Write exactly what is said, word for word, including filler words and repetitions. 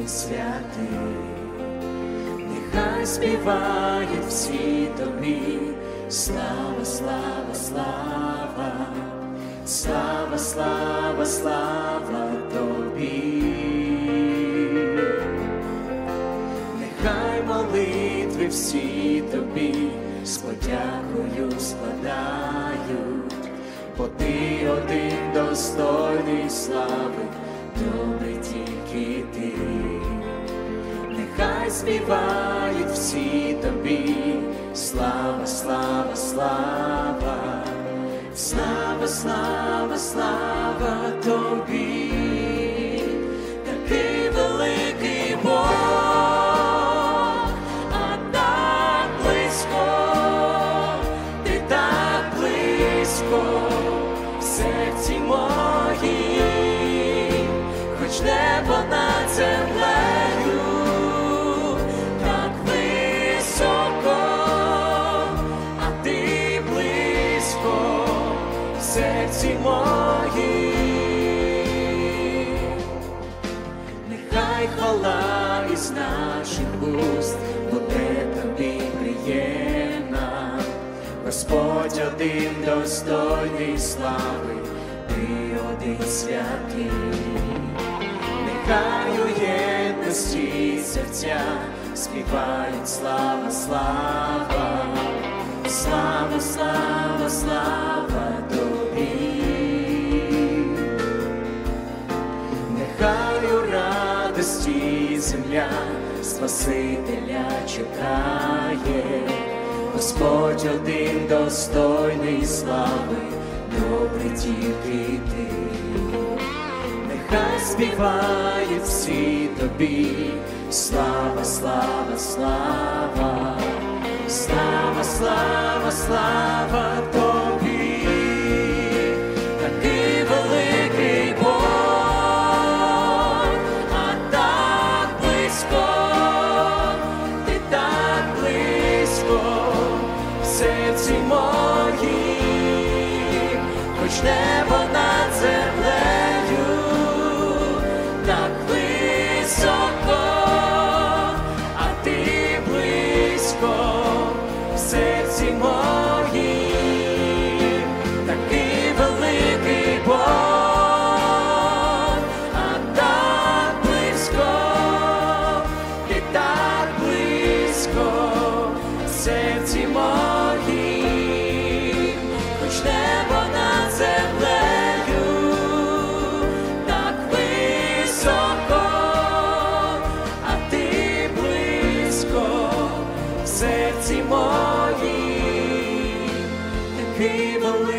святий, нехай співають всі тобі, слава, слава, слава, слава, слава, слава тобі. Нехай молитви всі тобі з подякою складають, бо ти один достойний слави, добрий тільки ти. Нехай співають всі тобі, слава, слава, слава, слава, слава, слава тобі. Такий великий Бог, а так близько, ти так близько в серці моїм, хоч небо над землею так високо, а ти близько в серці моїм. Нехай хвала із наших уст буде тобі приємна, Господь один достойний слави, ти один святий. Нехай у єдності серця співають слава, слава, слава, слава, слава тобі. Нехай у радості земля Спасителя чекає, Господь один достойний слави, добрий тільки ти. Нехай співають всі тобі, слава, слава, слава, слава, слава, слава тобі. Такий великий Бог, а так близько, ти так близько в серці моїм, хоч небо над землею так високо, а ти близько в серці моїм. Такий великий Бог, а так близько, ти так близько в серці моїм, хоч небо над землею так високо, а ти близько в серці моїм. Такий великий